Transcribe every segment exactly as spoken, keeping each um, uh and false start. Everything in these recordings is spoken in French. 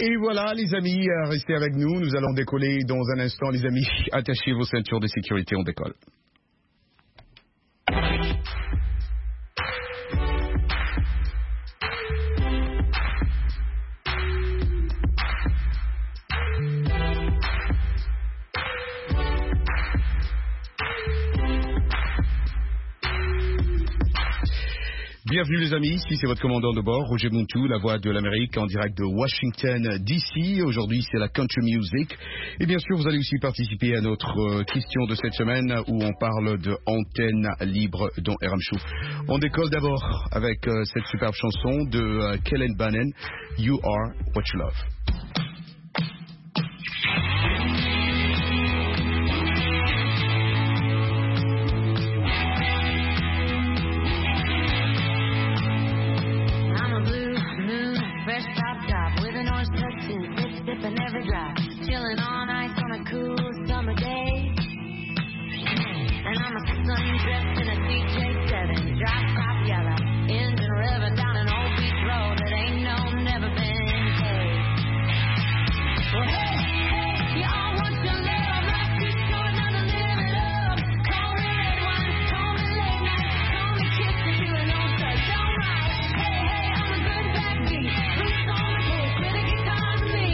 Et voilà, les amis, restez avec nous. Nous allons décoller dans un instant, les amis. Attachez vos ceintures de sécurité, on décolle. Bienvenue les amis, ici c'est votre commandant de bord, Roger Montou, la voix de l'Amérique en direct de Washington D C. Aujourd'hui c'est la Country Music. Et bien sûr vous allez aussi participer à notre question de cette semaine où on parle de antenne libre dans R M Show. On décolle d'abord avec cette superbe chanson de Kellen Bannon, You Are What You Love. Sipping every drop, chilling on ice on a cool summer day. And I'm a son dressed in a D J seven, drop top yellow, engine revving down an old beach road that ain't no never been paved. Well, hey, hey, you all want your love, life's too short not to live it up. Call me red wine, call me late night, call me kissing you and old touch, alright. Hey, hey, I'm a good backbeat, roots on the porch, with a guitar to me.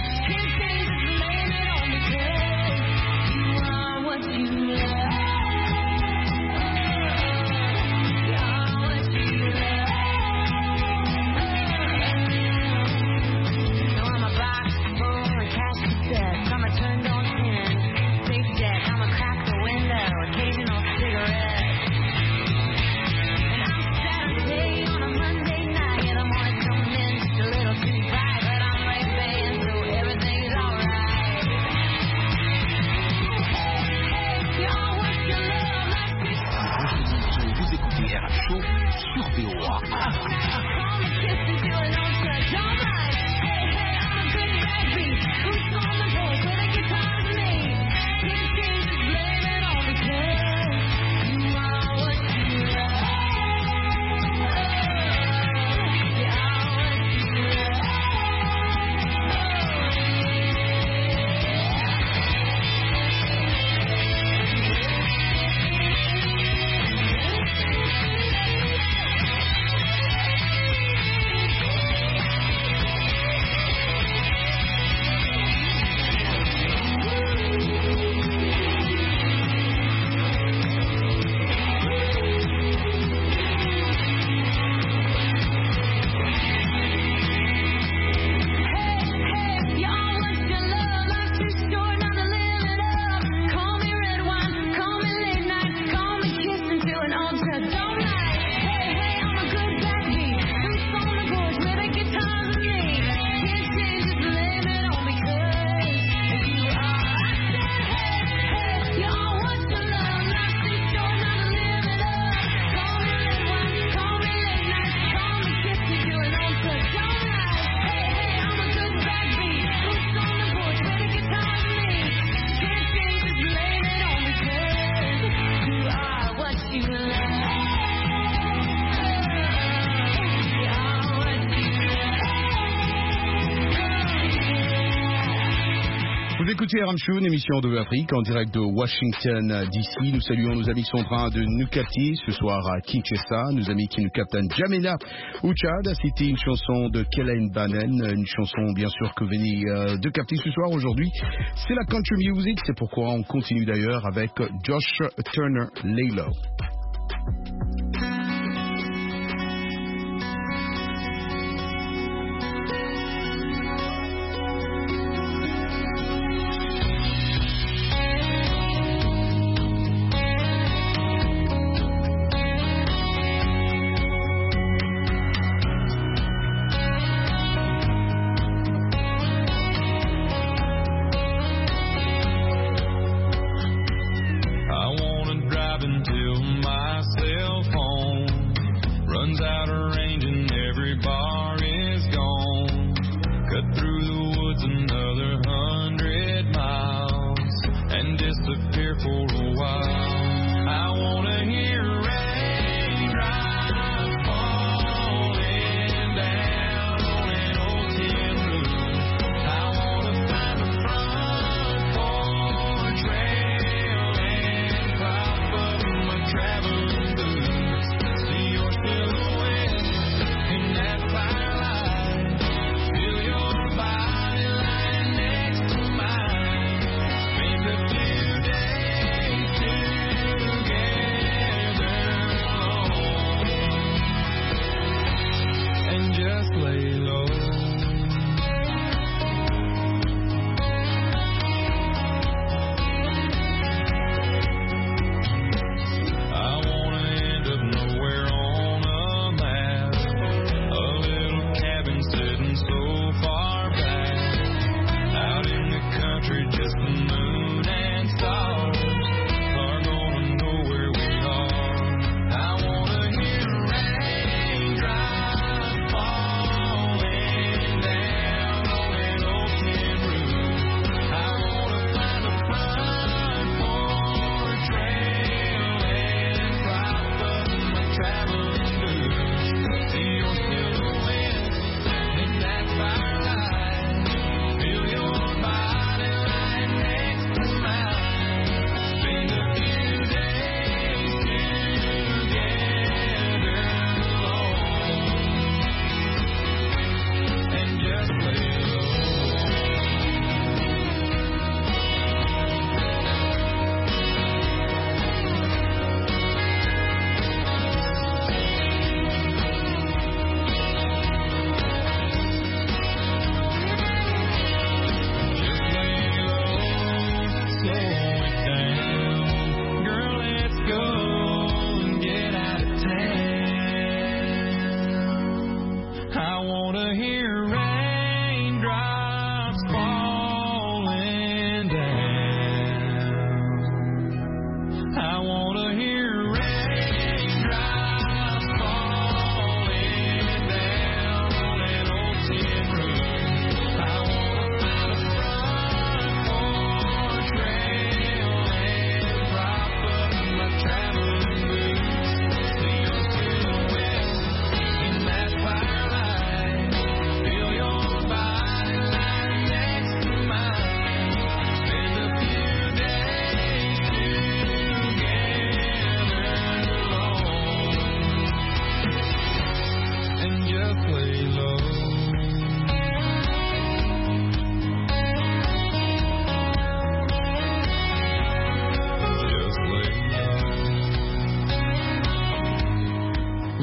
Écoutez R M Show, une émission de l'Afrique en direct de Washington D C. Nous saluons nos amis qui sont en train de nous capter ce soir à Kinshasa, nos amis qui nous captent à N'Djamena au Tchad. C'était une chanson de Kellen Bannon, une chanson bien sûr que vous venez euh, de capter ce soir aujourd'hui. C'est la Country Music, c'est pourquoi on continue d'ailleurs avec Josh Turner Laylo.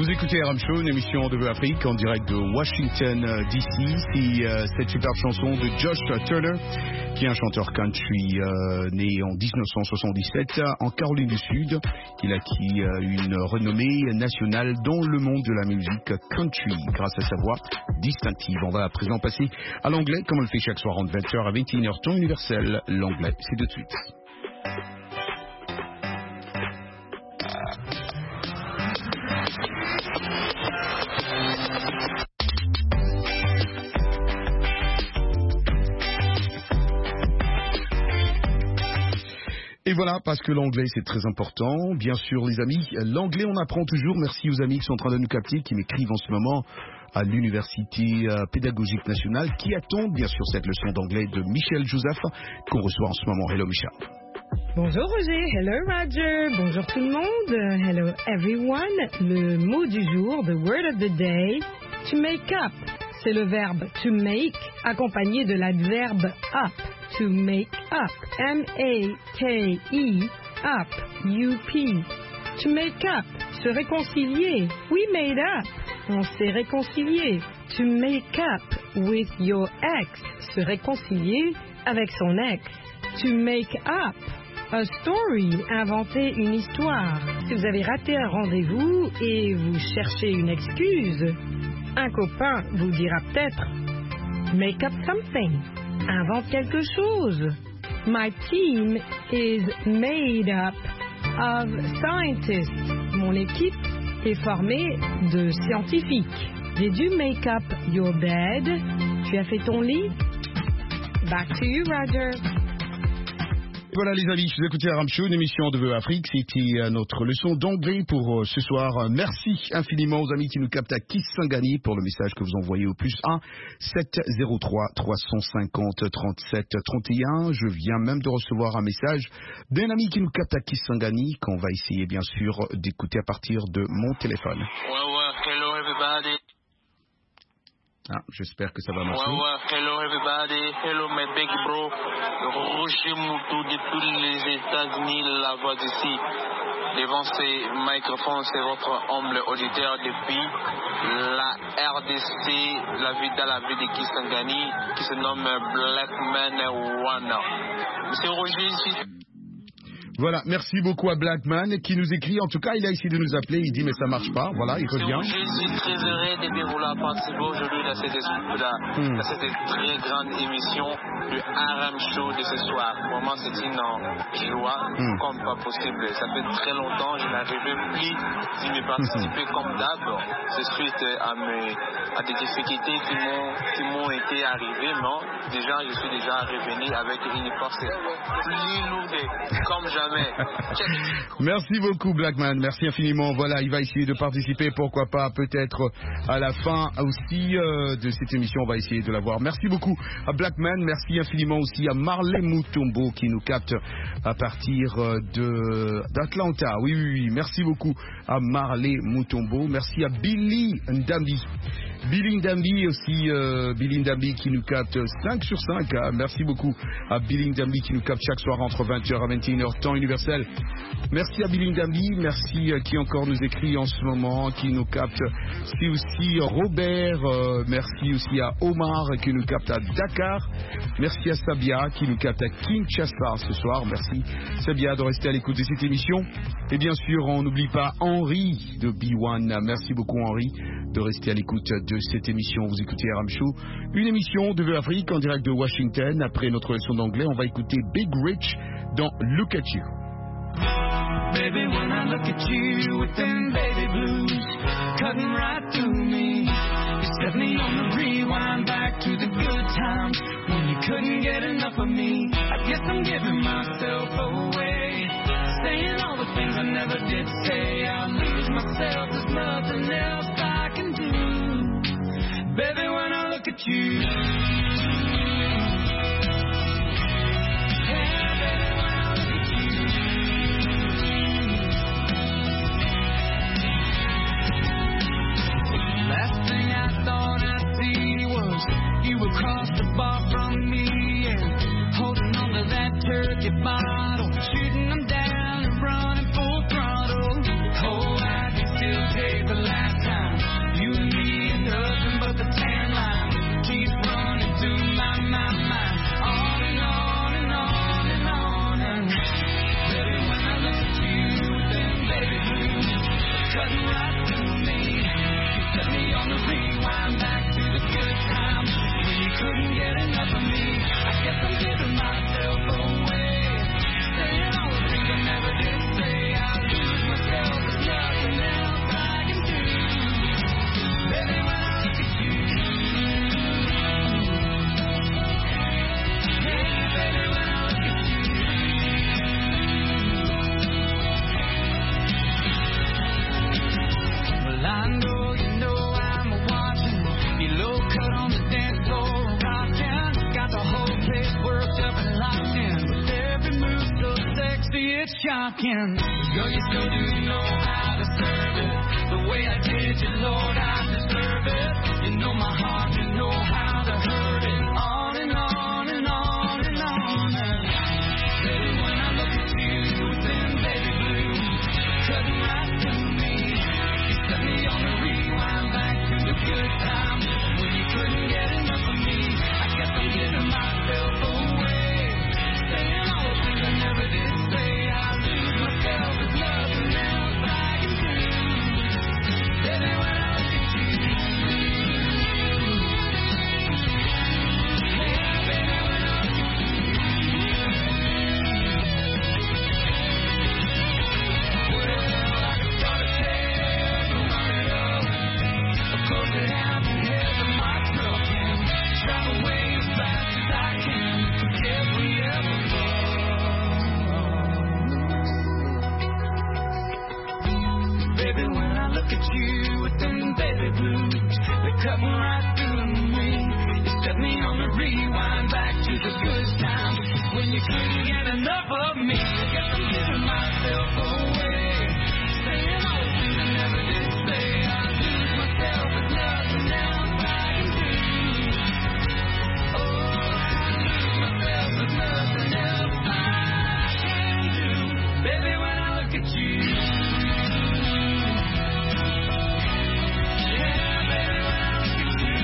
Vous écoutez R M Show, une émission de Afrique en direct de Washington D C. C'est euh, cette superbe chanson de Josh Turner, qui est un chanteur country euh, né en dix-neuf cent soixante-dix-sept en Caroline du Sud. Il a acquis euh, une renommée nationale dans le monde de la musique country grâce à sa voix distinctive. On va à présent passer à l'anglais, comme on le fait chaque soir entre vingt heures à vingt et une heures, temps universel. L'anglais, c'est de suite. Et voilà, parce que l'anglais c'est très important, bien sûr les amis, l'anglais on apprend toujours, merci aux amis qui sont en train de nous capter, qui m'écrivent en ce moment à l'Université euh, pédagogique nationale, qui attendent bien sûr cette leçon d'anglais de Michel Joseph, qu'on reçoit en ce moment. Hello Michel. Bonjour Roger, hello Roger, bonjour tout le monde, hello everyone. Le mot du jour, the word of the day, to make up. C'est le verbe to make accompagné de l'adverbe up. To make up. M A K E up. U P. To make up. Se réconcilier. We made up. On s'est réconcilié. To make up with your ex. Se réconcilier avec son ex. To make up. A story. Inventer une histoire. Si vous avez raté un rendez-vous et vous cherchez une excuse, un copain vous dira peut-être make up something. Invente quelque chose. My team is made up of scientists. Mon équipe est formée de scientifiques. Did you make up your bed? Tu as fait ton lit? Back to you, Roger. Voilà les amis, je vous écoutez R M Show, une émission de V E Afrique. C'était notre leçon d'anglais pour ce soir. Merci infiniment aux amis qui nous captent à Kisangani pour le message que vous envoyez au plus un sept zéro trois trois cent cinquante trente-sept trente et un. Je viens même de recevoir un message d'un ami qui nous capte à Kisangani qu'on va essayer bien sûr d'écouter à partir de mon téléphone. Well, well, hello everybody. Ah, j'espère que ça va marcher. Ouais, ouais, hello everybody, hello my big bro, Roger Moutou depuis les États-Unis, la voix d'ici. Devant ces microphones, c'est votre humble auditeur depuis la R D C, la ville dans la ville de Kisangani, qui se nomme Blackman One. Monsieur Roger, ici. Voilà, merci beaucoup à Blackman qui nous écrit. En tout cas, il a essayé de nous appeler. Il dit mais ça marche pas. Voilà, il revient. Je suis très heureux de bien vouloir participer aujourd'hui dans cette, hmm. dans cette très grande émission du R M Show de ce soir. Vraiment, c'est une joie hmm. comme pas possible. Ça fait très longtemps que je n'arrivais plus d'y me participer hmm. comme d'hab. C'est suite à, mes, à des difficultés qui m'ont, qui m'ont été arrivées. Non, déjà, je suis déjà revenu avec une force plus lourde comme jamais. Merci beaucoup Blackman, merci infiniment. Voilà, il va essayer de participer, pourquoi pas peut-être à la fin aussi euh, de cette émission, on va essayer de la voir. Merci beaucoup à Blackman, merci infiniment aussi à Marley Mutombo qui nous capte à partir de d'Atlanta. Oui, oui, oui, merci beaucoup à Marley Mutombo, merci à Billy Ndambi. Billy Ndambi aussi, euh, Billy Ndambi qui nous capte cinq sur cinq. Hein. Merci beaucoup à Billy Ndambi qui nous capte chaque soir entre vingt heures à vingt et une heures, temps universel. Merci à Billy Ndambi, merci euh, qui encore nous écrit en ce moment, qui nous capte. C'est aussi Robert, euh, merci aussi à Omar qui nous capte à Dakar. Merci à Sabia qui nous capte à Kinshasa ce soir. Merci Sabia de rester à l'écoute de cette émission. Et bien sûr, on n'oublie pas Henri de B un. Merci beaucoup Henri de rester à l'écoute de cette émission. Vous écoutez R M Show, une émission de V E Afrique en direct de Washington. Après notre leçon d'anglais, on va écouter Big Rich dans Look at You. Baby, when I look at you with them baby blues cutting right through me, you set me on the rewind back to the good times when you couldn't get enough of me. I guess I'm giving myself away, saying all the things I never did say. I lose myself, there's nothing else I can do. Baby, when I look at you, yeah, baby, when I look at you, last thing I thought I'd see was you across the bar from me and holding on to that turkey bottle, shooting them down and running full throttle. Oh, I can still take the last shocking. Girl, you still do know how to serve it. The way I did you, Lord, I deserve it. You know my heart, you know how to hurt it. On and on and on and on. And baby, when I look at you within baby blue, cutting right through me, you set me on the rewind back to the good times when you couldn't get enough of me. I guess I'm giving myself away, saying all the things I never did say. I lose myself, there's nothing else I can do. Baby, when I look at you, yeah, baby, when I look at you, well, I can start a tale, so round it up. Of course it happened, head to my truck and drive away as fast as I can. Forget we ever loved. Baby, when I look at you with them baby blues, they're cutting right through me. You set me on the rewind back to the good times when you couldn't get enough of me. I guess I'm giving myself away, saying all the things I never did say. I lose myself, there's nothing else I can do. Oh, I lose myself, there's nothing else I can do. Baby, when I look at you, yeah, baby, when I look at you,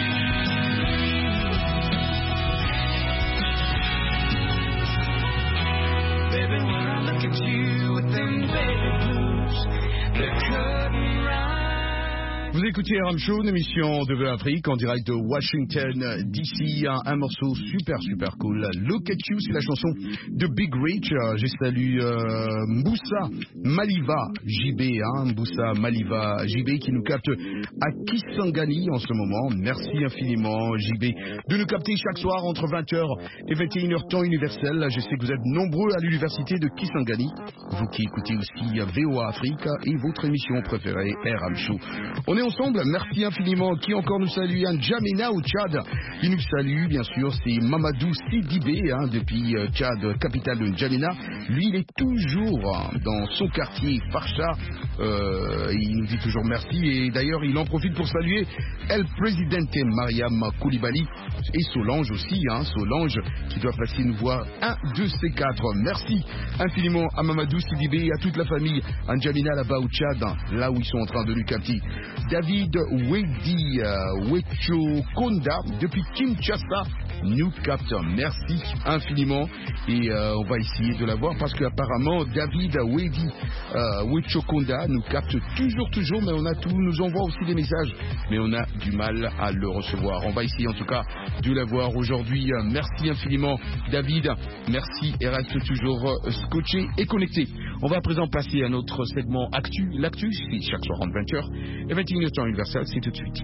baby, when I look at you with them baby blues, they're cutting right. Vous écoutez R M Show, une émission de Afrique en direct de Washington D C. Un, un morceau super super cool. Look at You, c'est la chanson de Big Rich. Euh, je salue euh, Mboussa Maliva J B, hein, Mboussa Maliva J B qui nous capte à Kisangani en ce moment. Merci infiniment J B de nous capter chaque soir entre vingt heures et vingt et une heures temps universel. Je sais que vous êtes nombreux à l'université de Kisangani, vous qui écoutez aussi V O A Afrique et votre émission préférée R M Show. On est ensemble, merci infiniment. Qui encore nous salue? Un N'Djamena au Tchad, il nous salue bien sûr, c'est Mamadou Sidibé, hein, depuis euh, Tchad, capitale de N'Djamena. Lui il est toujours hein, dans son quartier Farsha, euh, il nous dit toujours merci et d'ailleurs il en profite pour saluer El Presidente Mariam Koulibaly et Solange aussi, hein, Solange qui doit passer nous voir un de ces quatre. Merci infiniment à Mamadou Sidibé et à toute la famille à N'Djamena là-bas au Tchad, là où ils sont en train de lui capter. David Wedi euh, Wechokonda depuis Kinshasa nous capte. Merci infiniment et euh, on va essayer de la voir parce qu'apparemment David Wedi euh, Wechokonda nous capte toujours toujours, mais on a tout, nous envoie aussi des messages mais on a du mal à le recevoir. On va essayer en tout cas de la voir aujourd'hui. Merci infiniment David, merci et reste toujours euh, scotché et connecté. On va à présent passer à notre segment Actu. L'actu, c'est chaque soir en vingt heures et vingt et une heures temps universel, c'est tout de suite.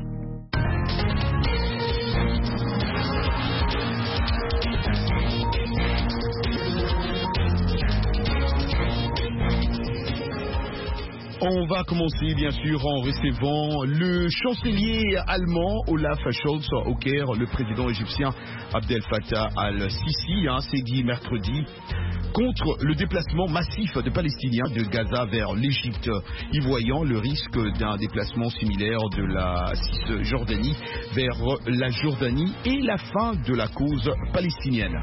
On va commencer bien sûr en recevant le chancelier allemand Olaf Scholz au Caire. Le président égyptien Abdel Fattah al-Sisi hein, s'est dit mercredi contre le déplacement massif de Palestiniens de Gaza vers l'Égypte, y voyant le risque d'un déplacement similaire de la Cisjordanie vers la Jordanie et la fin de la cause palestinienne.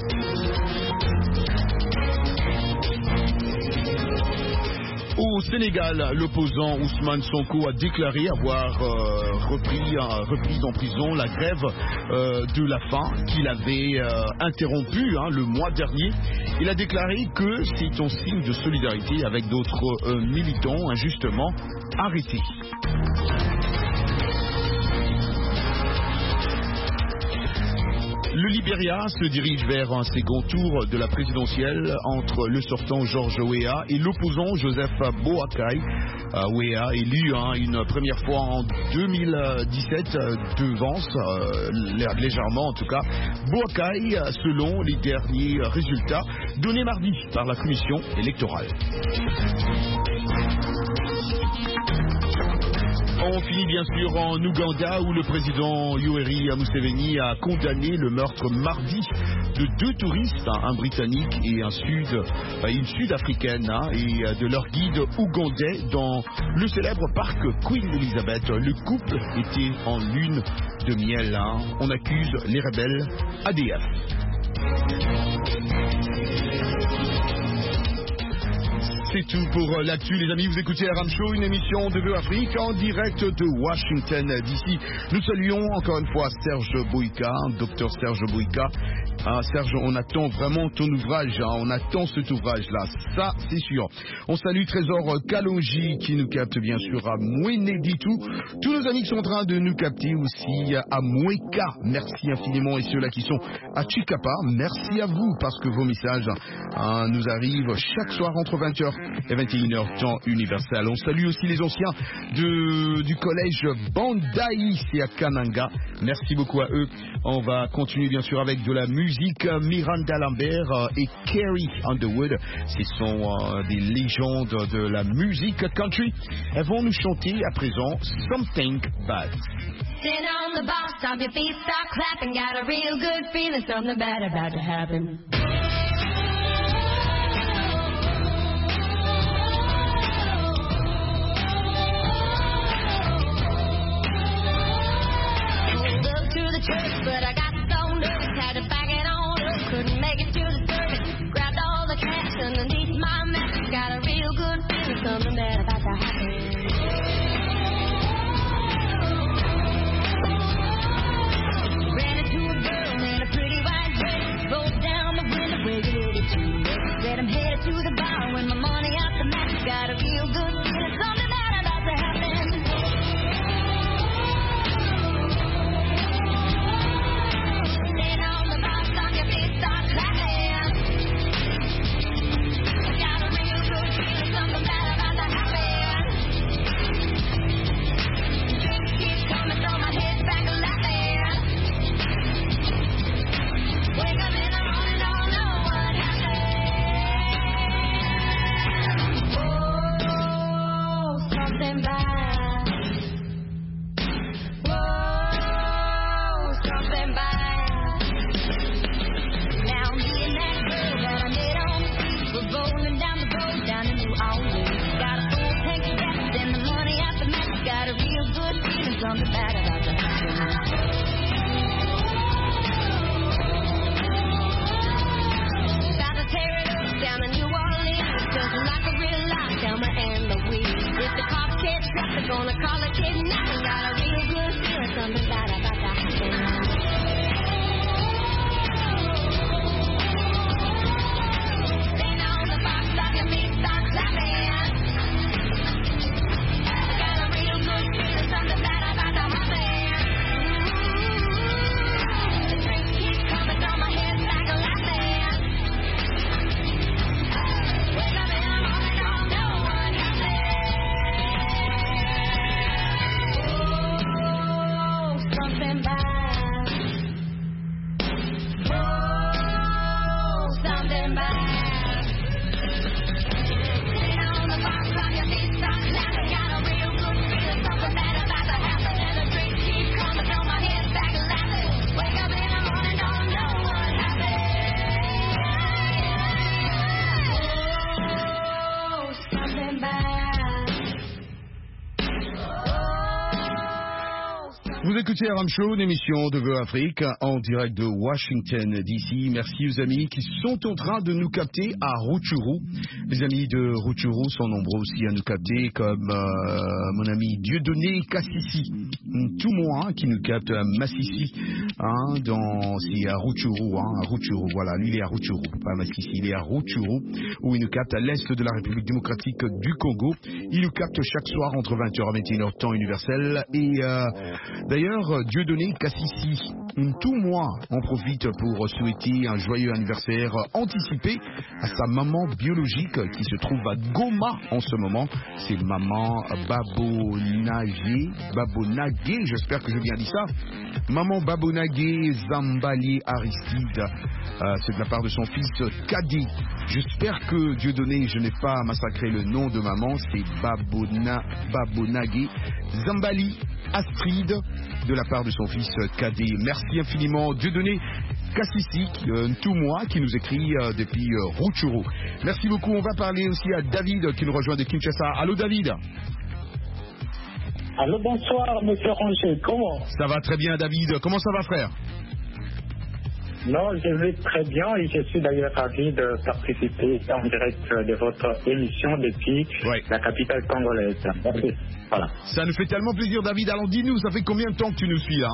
Au Sénégal, l'opposant Ousmane Sonko a déclaré avoir euh, repris, euh, repris en prison la grève euh, de la faim qu'il avait euh, interrompue hein, le mois dernier. Il a déclaré que c'est un signe de solidarité avec d'autres euh, militants injustement arrêtés. Le Libéria se dirige vers un second tour de la présidentielle entre le sortant George Weah et l'opposant Joseph Boakai. Euh, Weah élu hein, une première fois en deux mille dix-sept euh, devance euh, légèrement en tout cas Boakai selon les derniers résultats donnés mardi par la commission électorale. En finit bien sûr en Ouganda où le président Yoweri Museveni a condamné le meurtre mardi de deux touristes, un Britannique et un Sud, une Sud-Africaine, hein, et de leur guide ougandais dans le célèbre parc Queen Elizabeth. Le couple était en lune de miel. Hein. On accuse les rebelles A D F. C'est tout pour l'actu, les amis. Vous écoutez R M Show, une émission de Vœux Afrique en direct de Washington D C. Nous saluons encore une fois Serge Boïka, docteur Serge Boïka. Ah, Serge, on attend vraiment ton ouvrage, hein. On attend cet ouvrage-là, ça c'est sûr. On salue Trésor Kalonji qui nous capte bien sûr à Mouénéditou. Tous nos amis qui sont en train de nous capter aussi à Mouéka, merci infiniment. Et ceux-là qui sont à Chikapa, merci à vous parce que vos messages hein, nous arrivent chaque soir entre vingt heures et vingt et une heures temps universel. On salue aussi les anciens de, du collège Bandai, c'est à Kananga. Merci beaucoup à eux. On va continuer bien sûr avec de la musique. Miranda Lambert et Carrie Underwood, ce sont euh, des légendes de la musique country. Elles vont nous chanter à présent Something Bad. Sit on the box, stomp your feet, start clapping. Got a real good feeling, something bad about to happen. Pulled up to the church, but I got so nervous, had to back it on up, couldn't make it to the service. Grabbed all the cash underneath my mask, got a real good feeling, something bad about to happen. Said I'm headed to the bar when my money out the match. Got a real good feeling, something bad about to happen. Stand on the box, on your feet, start clapping. Got a real good feeling, something bad about to happen. Drinks keep coming, throw my head back laughing. Wake up in the morning, don't know what happened. Something bad. Whoa, something bad. Now me and that girl that I met on the street, we're rolling down the road down in New Orleans. Got a full tank of gas and the money out the match. Got a real good feeling, something bad about to happen. About to tear it up down in New Orleans, just like a real lockdown and the weed. If the cops catch up, they're gonna call it kidnapping. Got a real good feeling, something bad about to happen. Stand on the box, stop your feet, start clapping. Got a real good feeling, something bad about to happen. The drinks keep coming, throw my head back laughing. Wake up in the morning, don't know what happened. Oh, something bad. Oh, something bad. Sit on the box, on your feet, start clapping. Got a real good feeling, something bad about to happen. And the drinks keep coming, throw my head back laughing. Wake up in the morning, don't know what happened. Oh, something bad. Oh, Vous écoutez R M Show, une émission de Vœux Afrique en direct de Washington D C. Merci aux amis qui sont en train de nous capter à Rutshuru. Les amis de Rutshuru sont nombreux aussi à nous capter, comme euh, mon ami Dieudonné Kassissi, tout moi qui nous capte à Massissi, hein, dans c'est à Rutshuru, hein, à Rutshuru. Voilà, lui il est à Rutshuru, pas Massissi, il est à Rutshuru, où il nous capte à l'est de la République démocratique du Congo. Il nous capte chaque soir entre vingt heures et vingt et une heures temps universel. Et euh, d'ailleurs, Dieudonné Kassissi, tout moi en profite pour souhaiter un joyeux anniversaire anticipé à sa maman biologique qui se trouve à Goma en ce moment. C'est maman Babonagé, Babonagé, j'espère que je bien dit ça. Maman Babonagé Zambali Aristide, euh, c'est de la part de son fils Kadi. J'espère que Dieudonné, je n'ai pas massacré le nom de maman, c'est Babona, Babonagé Zambali Astrid de la part de son fils cadet. Merci infiniment Dieudonné Kassissi, euh, tout moi, qui nous écrit euh, depuis euh, Rutshuru. Merci beaucoup. On va parler aussi à David qui nous rejoint de Kinshasa. Allô David. Allô, bonsoir monsieur Ranger, comment? Ça va très bien David. Comment ça va frère? Non, je vais très bien et je suis d'ailleurs ravi de participer en direct de votre émission depuis ouais. la capitale congolaise. Voilà. Ça nous fait tellement plaisir David. Alors dis-nous, ça fait combien de temps que tu nous suis là?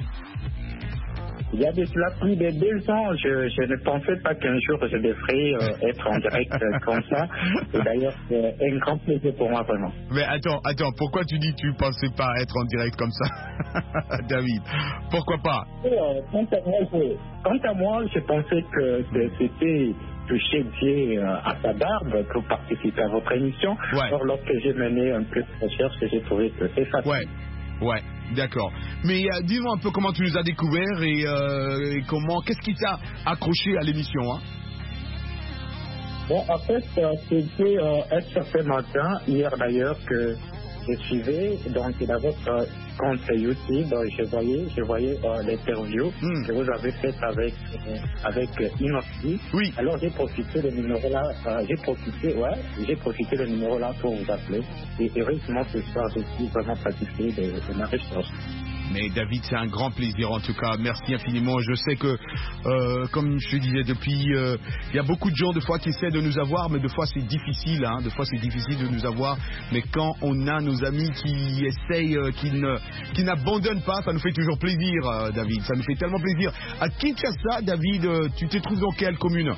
Il y a de cela plus de deux ans, je, je ne pensais pas qu'un jour je devrais euh, être en direct euh, comme ça. Et d'ailleurs, c'est un grand plaisir pour moi vraiment. Mais attends, attends, pourquoi tu dis que tu ne pensais pas être en direct comme ça, David? Pourquoi pas? Et, euh, quant, à moi, je, quant à moi, je pensais que c'était toucher Dieu euh, à sa barbe pour participer à votre émission. Ouais. Alors lorsque j'ai mené un peu de recherche, j'ai trouvé que c'est facile. Ouais. Ouais, d'accord. Mais euh, dis-moi un peu comment tu nous as découvert et, euh, et comment, qu'est-ce qui t'a accroché à l'émission, hein? Bon, en fait, euh, c'était euh, un certain matin, hier d'ailleurs, que je suivais donc dans votre euh, compte YouTube, euh, je voyais, je voyais euh, l'interview mm. que vous avez faite avec euh, avec euh, Inoxi. Oui. Alors j'ai profité le numéro là, euh, j'ai profité, ouais, j'ai profité le numéro là pour vous appeler. Et heureusement ce soir je suis vraiment satisfait de, de ma recherche. Mais David, c'est un grand plaisir en tout cas. Merci infiniment. Je sais que, euh, comme je te disais, depuis, il euh, y a beaucoup de gens de fois qui essaient de nous avoir, mais de fois c'est difficile. Hein, de fois c'est difficile de nous avoir. Mais quand on a nos amis qui essayent, euh, qui ne, qui n'abandonnent pas, ça nous fait toujours plaisir, euh, David. Ça nous fait tellement plaisir. À Kinshasa, David, euh, tu te trouves dans quelle commune?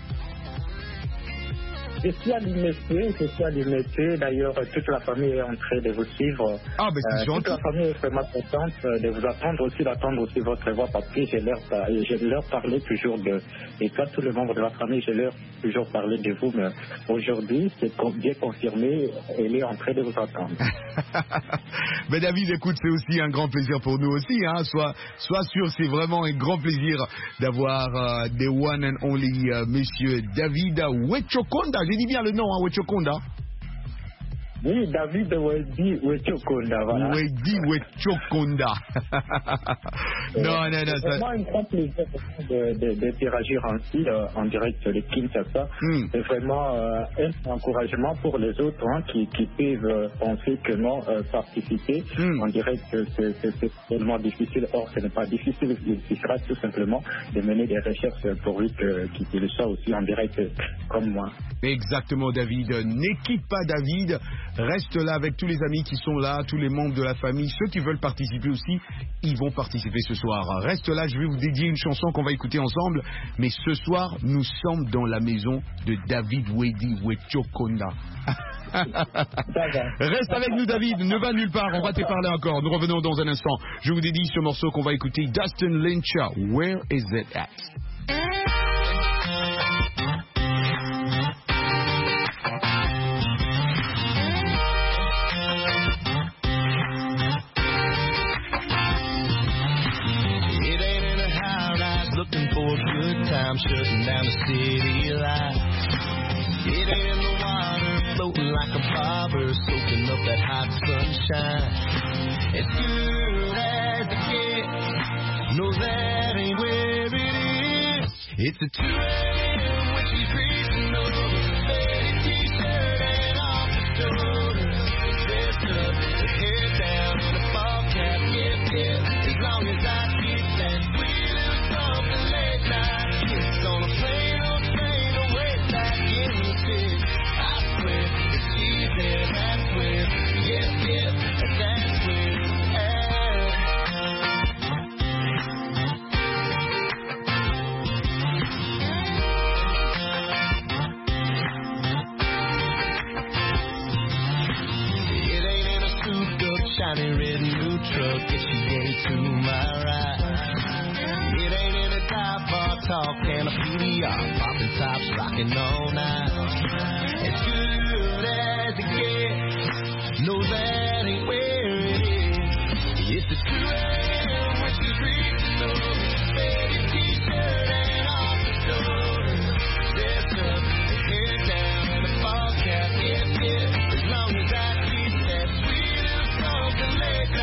Je suis à l'Imessé, je suis à l'Imessé. D'ailleurs, toute la famille est en train de vous suivre. Ah, ben c'est euh, gentil. Toute la famille est vraiment contente de vous attendre aussi, d'attendre aussi votre voix parce que je leur, je leur parlais toujours de... Et toi, tous les membres de la famille, je leur toujours parlé de vous. Mais aujourd'hui, c'est bien confirmé, elle est en train de vous attendre. Mais David, écoute, c'est aussi un grand plaisir pour nous aussi. Hein. Sois, sois sûr, c'est vraiment un grand plaisir d'avoir uh, the one and only uh, monsieur David Wechokonda. J'ai dit bien le nom, hein, Wechokonda. Oui, David Wedi Wechokonda, voilà. Wedi Wechokonda. non, non, non. C'est vraiment un grand plaisir d'interagir ainsi euh, en direct de Kinshasa. Mm. C'est vraiment euh, un encouragement pour les autres hein, qui, qui peuvent euh, penser que non, euh, participer mm. en direct, c'est tellement difficile. Or, ce n'est pas difficile. Il suffira tout simplement de mener des recherches pourvu qu'ils le soient aussi en direct comme moi. Exactement, David. N'équipe pas David. Reste là avec tous les amis qui sont là, tous les membres de la famille. Ceux qui veulent participer aussi, ils vont participer ce soir. Reste là, je vais vous dédier une chanson qu'on va écouter ensemble. Mais ce soir, nous sommes dans la maison de David Wedi Wechokonda. Reste avec nous, David. Ne va nulle part. On va te parler encore. Nous revenons dans un instant. Je vous dédie ce morceau qu'on va écouter. Dustin Lynch, Where Is It At? I'm shutting down the city lights. It ain't in the water, floating like a bobber, soaking up that hot sunshine. As good as it gets, no, that ain't where it is. It's a two a.m. when she's reaching over, faded t-shirt and off the shoulder, dressed up, her hair down in a ball cap, yeah, yeah. As long as I keep that sweet little something late night. On a plane, on a train, away back in the city. I swear, if she's there, that's where, yes, yes, that's where it's at. It ain't in a souped-up, shiny red new truck that she gave to my ride. It ain't in a dive bar talk and a P D R, popping tops, rocking all night. As good as it gets, no, that ain't where it is. It's a two a.m. when she's reaching over, faded t-shirt and off the shoulder, dressed up, her hair down and a ball cap, yeah, yeah. As long as I keep that sweet little something late night.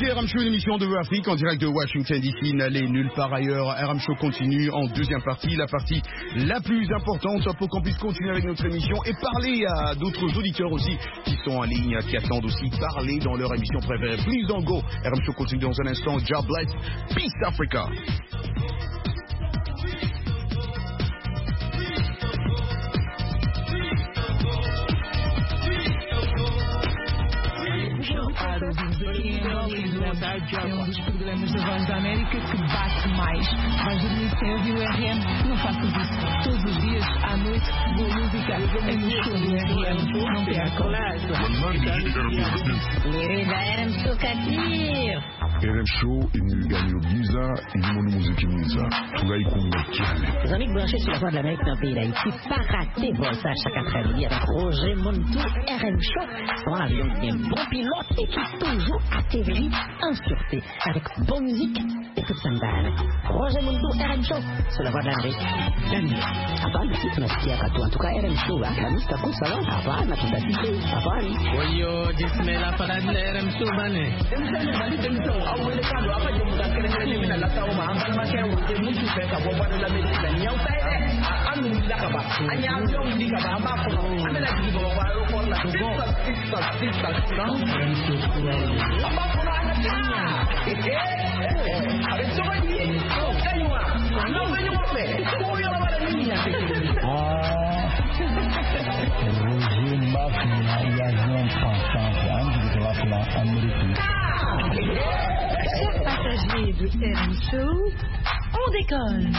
écoutez R M Show, une émission de V O Afrique en direct de Washington D C. N'allez nulle part ailleurs. R M Show continue en deuxième partie, la partie la plus importante pour qu'on puisse continuer avec notre émission et parler à d'autres auditeurs aussi qui sont en ligne, qui attendent aussi parler dans leur émission préférée. Please don't go. R M Show continue dans un instant. God bless. Peace Africa. É um dos programas da Voz da América que bate mais. Vais dormir sem ouvir o R M? Não faças isso. Todos os dias, à noite, boa música é no show do R M. Não percam. R M Show Katir. R M Show inilganyo giza ilimono muziki mwiza tugai kumbakiane. Les amis branchés sur la Voix de l'Amérique dans le pays d'Haïti, pas rater Volta chaque après-midi avec Roger Montou, R M Show. Son avion qui est un bon pilote et qui est toujours atterri en sûreté avec bonne musique et toute sa bande. Roger Montou, R M Show sur la Voix de l'Amérique. Bienvenue. Hapana sisi tunasikia katu antuka R M Show la mista kusala hapana tutasikia hapana. Oyo jismela para R M Show bane. awole kado apa je muda kele kele mina la tawo ma ambal ma ke wote mutu fe ka bo bado la medina ni yaw tay de anu ni la ka ba anya yo ni ka ba ma ko amela ji bo ba ro ko la to go six six six down apa ko na na tinya eh ave so ba ni ko kaywa no ve ni mo fe ko yo la ba ni ni ah Roger Mafia y a Jean François Andy de la plan américaine. Chers passagers de R M Show, on décolle.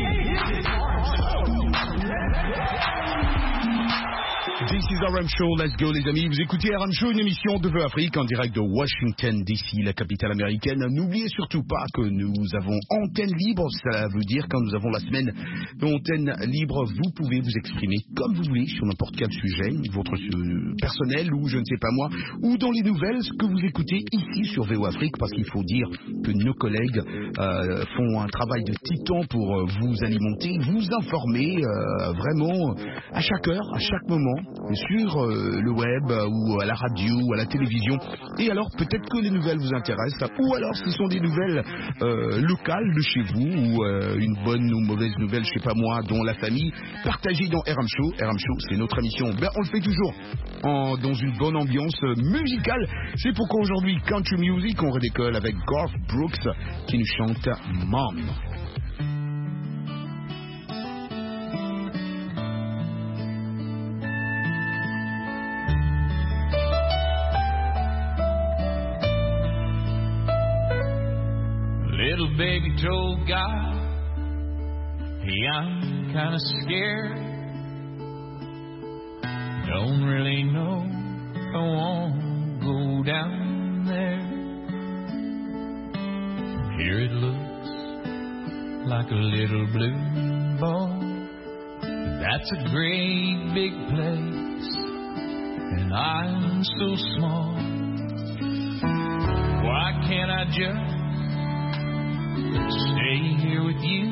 This is R M Show, let's go les amis. Vous écoutez R M Show, une émission de V O Afrique en direct de Washington D C, la capitale américaine. N'oubliez surtout pas que nous avons antenne libre. Ça veut dire quand nous avons la semaine d'antenne libre, vous pouvez vous exprimer comme vous voulez sur n'importe quel sujet, votre euh, personnel ou je ne sais pas moi, ou dans les nouvelles, ce que vous écoutez ici sur V O Afrique, parce qu'il faut dire que nos collègues euh, font un travail de titan pour euh, vous alimenter, vous informer euh, vraiment à chaque heure, à chaque moment, sur euh, le web euh, ou à la radio ou à la télévision. Et alors peut-être que les nouvelles vous intéressent, ou alors ce sont des nouvelles euh, locales de chez vous, ou euh, une bonne ou mauvaise nouvelle, je sais pas moi, dont la famille, partagée dans R M Show. R M Show, c'est notre émission. Ben, on le fait toujours en, dans une bonne ambiance musicale. C'est pourquoi aujourd'hui, Country Music, on redécolle avec Garth Brooks qui nous chante Mom. Little baby told God, hey, I'm kinda scared. Don't really know if I wanna go down there. Here it looks like a little blue ball. That's a great big place, and I'm so small. Why can't I just stay here with you?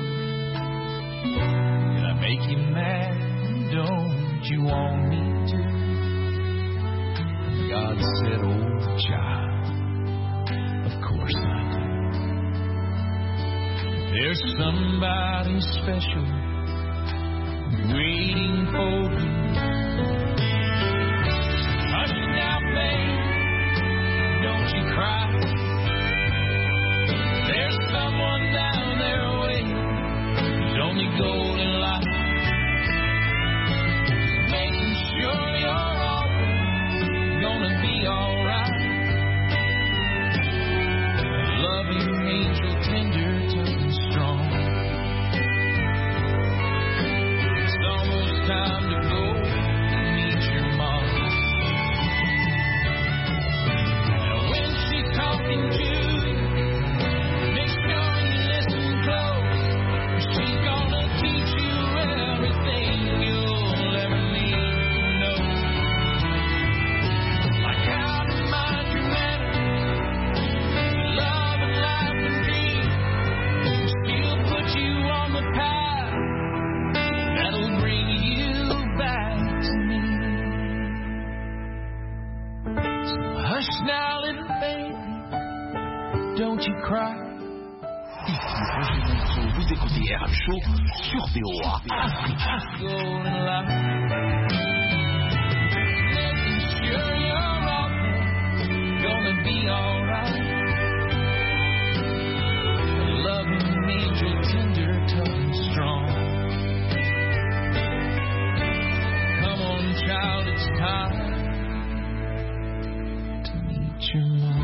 Did I make you mad? Don't you want me to? God said, oh child, of course I do. There's somebody special waiting for you. Hush now, babe, don't you cry. There's someone down there waiting who's only golden light, making sure you're always gonna be alright. Loving angel, tender, tough and strong. It's almost time to go. don't you cry. Ici Roger Monceau, vous écoutez R M Show sur V O A Afrique. Golden light, making sure you're all gonna be alright. Loving me, you're tender, tough and strong. Come on, child, it's time to meet your mom.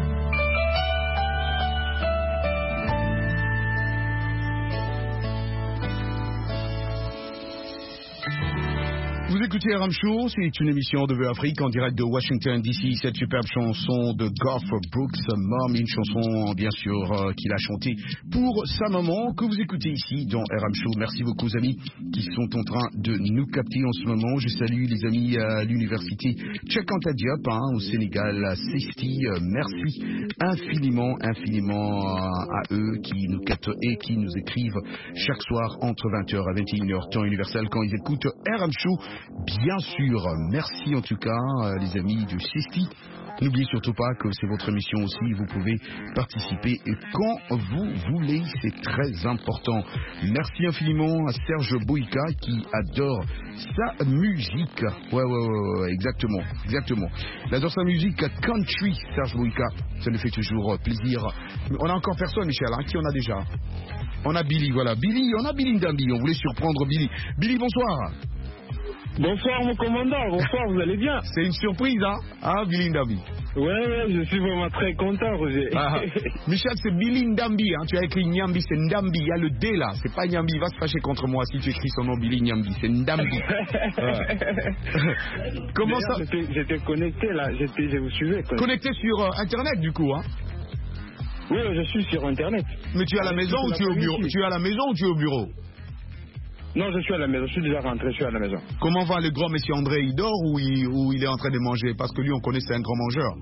Vous écoutez R M Show, c'est une émission de V O A Afrique en direct de Washington D C. Cette superbe chanson de Garth Brooks, Mom, une chanson bien sûr euh, qu'il a chantée pour sa maman, que vous écoutez ici dans R M Show. Merci beaucoup aux amis qui sont en train de nous capter en ce moment. Je salue les amis à l'université Cheikh Anta Diop hein, au Sénégal, à Sesti. Euh, merci infiniment, infiniment à, à eux qui nous captent et qui nous écrivent chaque soir entre vingt heures à vingt et une heures temps universel quand ils écoutent R M Show. Bien sûr, merci en tout cas euh, les amis du Sesti. N'oubliez surtout pas que c'est votre émission aussi, vous pouvez participer et quand vous voulez, c'est très important. Merci infiniment à Serge Boïka qui adore sa musique. Ouais, ouais, ouais, ouais, exactement, exactement. Il adore sa musique country, Serge Boïka. Ça nous fait toujours plaisir. On a encore personne, Michel, hein, qui on a déjà? On a Billy, voilà. Billy, on a Billy Ndambi, on voulait surprendre Billy. Billy, bonsoir. Bonsoir mon commandant, bonsoir, vous allez bien? C'est une surprise, hein, hein Billy Ndambi? Ouais, ouais, je suis vraiment très content, Roger. Ah, Michel, c'est Billy Ndambi, hein, tu as écrit Nyambi, c'est Ndambi, il y a le D là, c'est pas Nyambi, il va se fâcher contre moi si tu écris son nom Billy Nyambi, c'est Ndambi. Ouais. Comment ça? J'étais, j'étais connecté là, j'étais, je vous suivais. Connecté, connecté sur euh, Internet du coup, hein? Oui, je suis sur Internet. Mais tu es à la maison ou tu es au bureau? Tu es à la maison ou tu es au bureau? Non, je suis à la maison, je suis déjà rentré, je suis à la maison. Comment va le grand monsieur André? Il dort ou il, ou il est en train de manger? Parce que lui, on connaît, c'est un grand mangeur.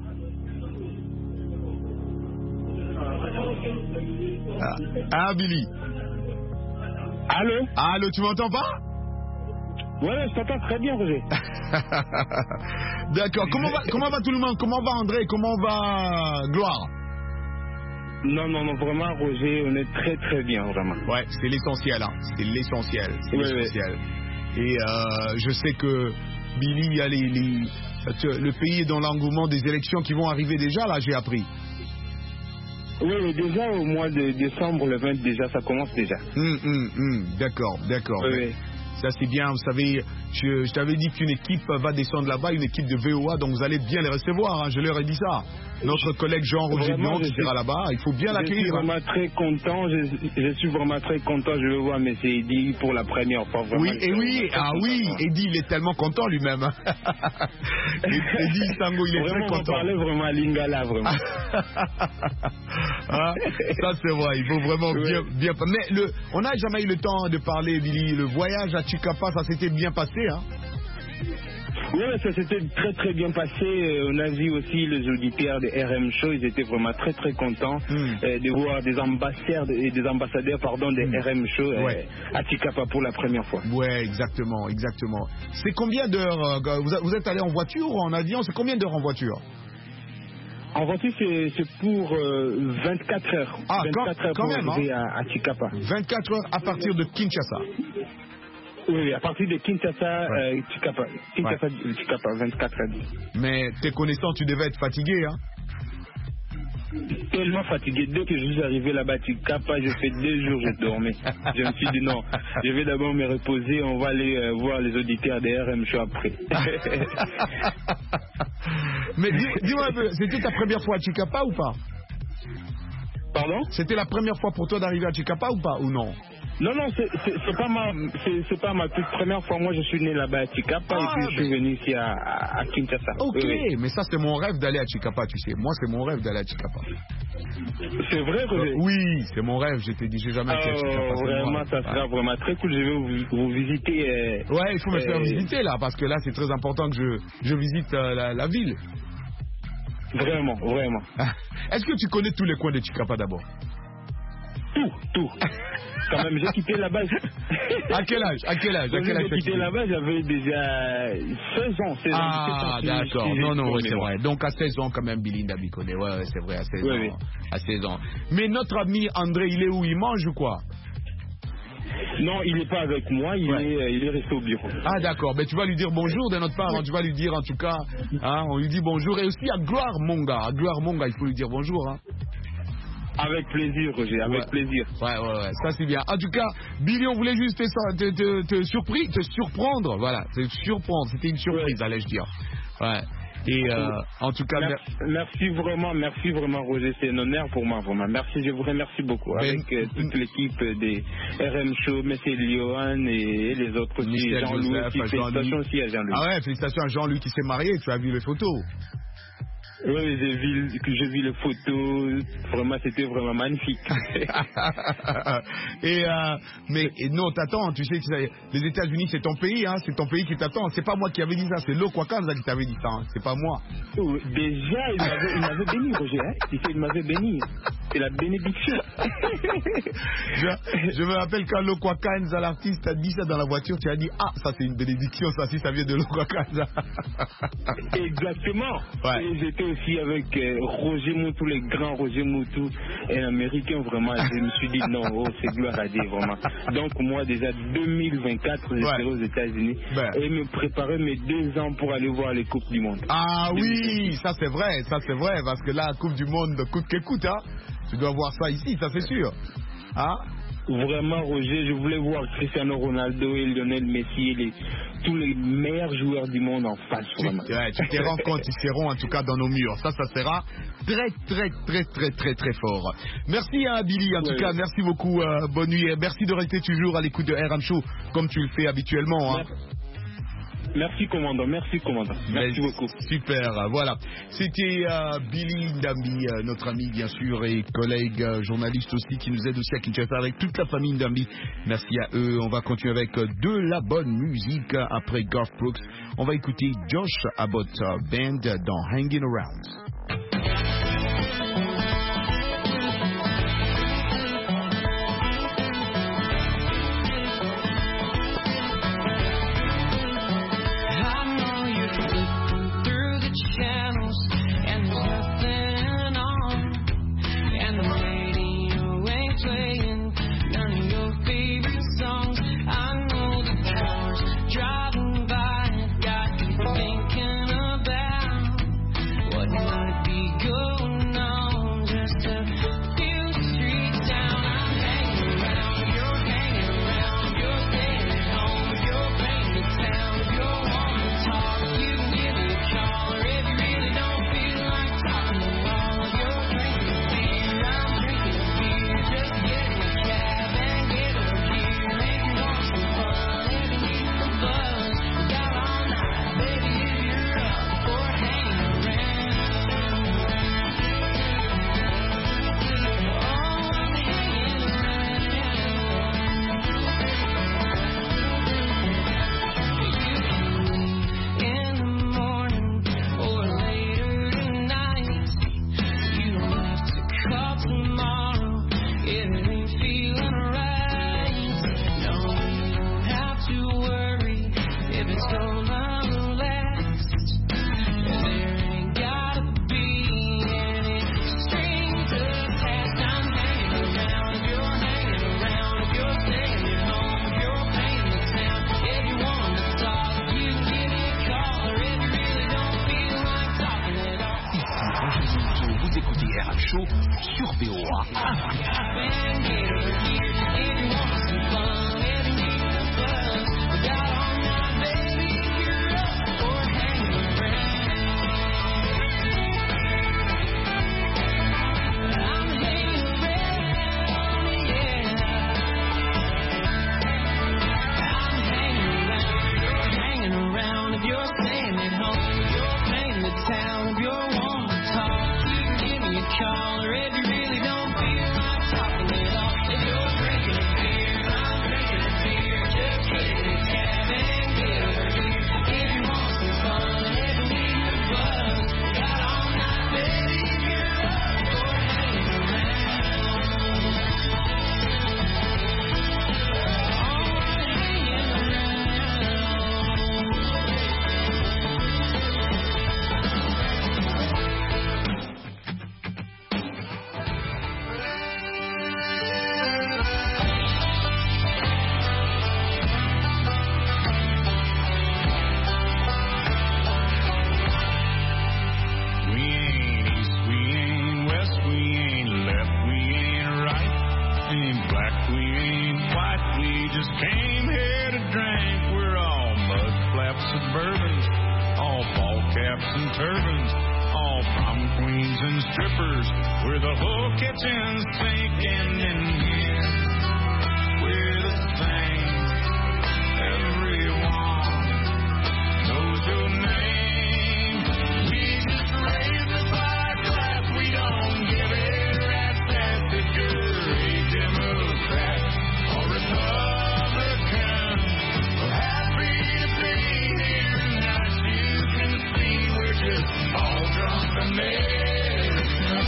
Ah, ah Billy. Allô? Allô, tu m'entends pas? Ouais, je t'entends très bien, Roger. D'accord, comment va, comment va tout le monde? Comment va André? Comment va Gloire? Non, non, non, vraiment, Roger, on est très, très bien, vraiment. Ouais, c'est l'essentiel, hein. C'est l'essentiel. C'est oui, l'essentiel. Oui. Et euh, je sais que Billy, il y a les, les, le pays est dans l'engouement des élections qui vont arriver déjà, là, j'ai appris. Oui, oui, déjà au mois de décembre, le vingt, déjà, ça commence déjà. Hum, hum, hum. D'accord, d'accord. Oui, oui. Ça c'est bien, vous savez, je, je t'avais dit qu'une équipe va descendre là-bas, une équipe de V O A, donc vous allez bien les recevoir, hein, je leur ai dit ça. Notre collègue Jean-Roger Blanc qui sera là-bas, il faut bien l'accueillir. Je suis vraiment très content, je, je suis vraiment très content, je veux voir M. Eddy pour la première fois. Vraiment, oui, et oui, ah oui, Eddy il est tellement content lui-même. Eddy Sango, il est vraiment, très content. On parlait vraiment à Lingala, vraiment. Ah, ça c'est vrai, il faut vraiment oui. bien, bien. Mais le, on n'a jamais eu le temps de parler, Billy, le voyage à Chikapa, ça s'était bien passé, hein? Oui, ça s'était très très bien passé. On a vu aussi les auditeurs de R M Show, ils étaient vraiment très très contents mm. euh, de voir des ambassadeurs, des ambassadeurs pardon, de mm. R M Show euh, ouais. à Chikapa pour la première fois. Ouais, exactement, exactement. C'est combien d'heures euh, vous, vous êtes allé en voiture ou en avion? C'est combien d'heures en voiture? En voiture, c'est pour euh, vingt-quatre heures. Ah, vingt-quatre quand, heures quand pour même, arriver hein. à, à Chikapa. vingt-quatre heures à partir de Kinshasa. Oui, à partir de Kinshasa, ouais. euh, Chikapa. Kinshasa, ouais. Chikapa, vingt-quatre heures. Mais tes connaissants, tu devais être fatigué, hein? Tellement fatigué. Dès que je suis arrivé là-bas à Chikapa, j'ai fait deux jours, je dormais. Je me suis dit non, je vais d'abord me reposer, on va aller euh, voir les auditeurs de R M Show après. Mais dis-moi un peu, c'était ta première fois à Chikapa ou pas? Pardon? C'était la première fois pour toi d'arriver à Chikapa ou pas, ou non? Non, non, c'est pas ma c'est pas ma toute première fois. Moi, je suis né là-bas à Chikapa ah, et puis je suis venu ici à, à, à Kinshasa. Ok, oui, oui. Mais ça, c'est mon rêve d'aller à Chikapa, tu sais. Moi, c'est mon rêve d'aller à Chikapa. C'est vrai, Roger? Oui, c'est mon rêve. J'ai dit, j'ai jamais été à Chikapa. Oh, vraiment, ça sera ah. vraiment très cool. Je vais vous, vous visiter. Euh, ouais, il faut me euh, faire visiter là, parce que là, c'est très important que je, je visite euh, la, la ville. Vraiment, vraiment. Est-ce que tu connais tous les coins de Chikapa d'abord? Tout, tout. quand même, j'ai quitté la base. À quel âge À quel âge À quel âge j'ai quitté la base, j'avais déjà seize ans. seize ah, ans, d'accord. Si, non, non, oui, c'est vrai. Donc à seize ans, quand même, Billy Ndambi connaît. Ouais, ouais, c'est vrai, à seize oui, ans. Oui. À seize ans. Mais notre ami André, il est où? Il mange ou quoi? Non, il n'est pas avec moi, il, ouais. est, il est resté au bureau. Ah d'accord, mais tu vas lui dire bonjour de notre part, hein, tu vas lui dire en tout cas, hein, on lui dit bonjour, et aussi à Gloire Monga, à Gloire Monga, il faut lui dire bonjour. Hein. Avec plaisir, Roger, avec ouais. plaisir. Ouais, ouais, ouais, ça c'est bien. En tout cas, Billy, on voulait juste te, te, te, te, surpris, te surprendre, voilà, te surprendre, c'était une surprise, ouais. allais-je dire. Ouais. Et euh, en tout cas, merci, merci vraiment, merci vraiment Roger, c'est un honneur pour moi vraiment. Merci, je vous remercie beaucoup ben, avec euh, toute l'équipe des R M Show, M. Liohan et les autres aussi, Jean-Louis, félicitations aussi à Jean-Louis. Ah ouais, félicitations à Jean-Louis qui s'est marié, tu as vu les photos? Oui, j'ai vu, j'ai vu les photos, vraiment c'était vraiment magnifique. et euh, mais et non, t'attends, tu sais que ça, les États-Unis c'est ton pays, hein, c'est ton pays qui t'attend. C'est pas moi qui avais dit ça, c'est Lokwakanza qui t'avait dit ça, hein, c'est pas moi. Oh, déjà, il m'avait, il m'avait béni, Roger, hein, il m'avait béni. C'est la bénédiction. je, je me rappelle quand Lokwakanza, l'artiste, a dit ça dans la voiture, tu as dit ah ça c'est une bénédiction, ça si ça vient de Lokwakanza. Exactement. Ouais. Et j'étais aussi avec euh, Roger Moutou, les grands Roger Moutou, un américain vraiment. Je me suis dit non, oh, c'est gloire à Dieu vraiment. Donc moi déjà deux mille vingt-quatre, je serai aux États-Unis ben. et me préparer mes deux ans pour aller voir les Coupes du Monde. Ah oui, ça c'est vrai, ça c'est vrai, parce que là, Coupe du Monde, coûte que coûte, hein. Tu dois voir ça ici, ça c'est sûr. Hein? Vraiment, Roger, je voulais voir Cristiano Ronaldo et Lionel Messi et les, tous les meilleurs joueurs du monde en face. Tu, ouais, tu te rends compte, ils seront en tout cas dans nos murs. Ça, ça sera très, très, très, très, très, très fort. Merci à hein, Billy, en ouais, tout cas, ouais. merci beaucoup. Euh, bonne nuit. Et merci de rester toujours à l'écoute de R M Show comme tu le fais habituellement. Hein. Merci commandant, merci commandant, merci Mais, beaucoup. Super, voilà. C'était euh, Billy Ndambi, euh, notre ami bien sûr et collègue euh, journaliste aussi qui nous aide aussi à Kinshasa avec toute la famille Ndambi. Merci à eux. On va continuer avec euh, de la bonne musique après Garth Brooks. On va écouter Josh Abbott uh, Band dans Hanging Around. Sur V O A. caps and turbans, all prom queens and strippers, where the whole kitchen's sinking in here. We're the same, everyone knows your name. We just raise the flag clap, we don't give a rat's ass if you're a Democrat or Republican. We're happy to be here, and as you can see, we're just all drunk Americans.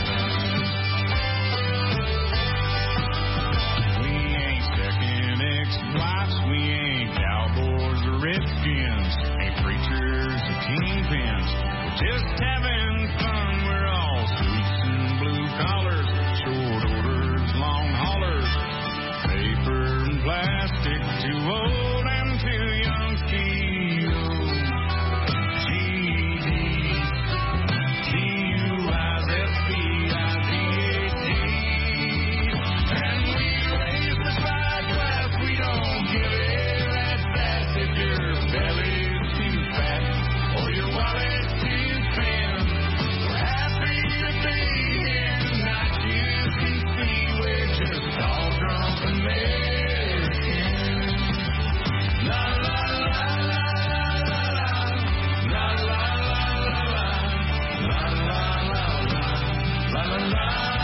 We ain't second ex-wives, we ain't cowboys or redskins, ain't preachers or kingpins. We're just having fun, we're all suits and blue collars, short orders, long haulers, paper and plastic, too old and too young to you. G E Ds, T U Is, F B I D A Ts, and we raise the flag class, we don't give a rat's ass if your belly's too fat or your wallet's too thin. We're happy to be here tonight, you can see we're just all drunk Americans. La la la la la la la la la la la la la la la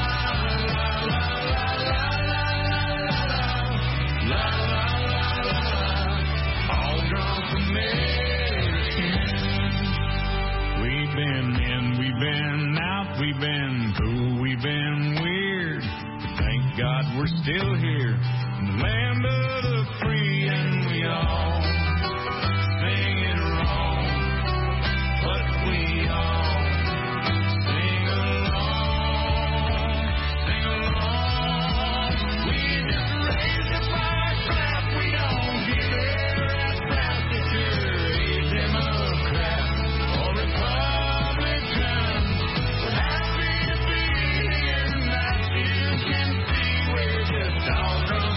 all drunk Americans. We've been in, we've been out, we've been cool, we've been weird. But thank God we're still here in the land of the free, and we all sing it wrong, but we all sing along, sing along. We just raise the flag clap, we don't give a rat's ass if you're a Democrat or Republican. We're happy to be here tonight, you can see we're just all drunk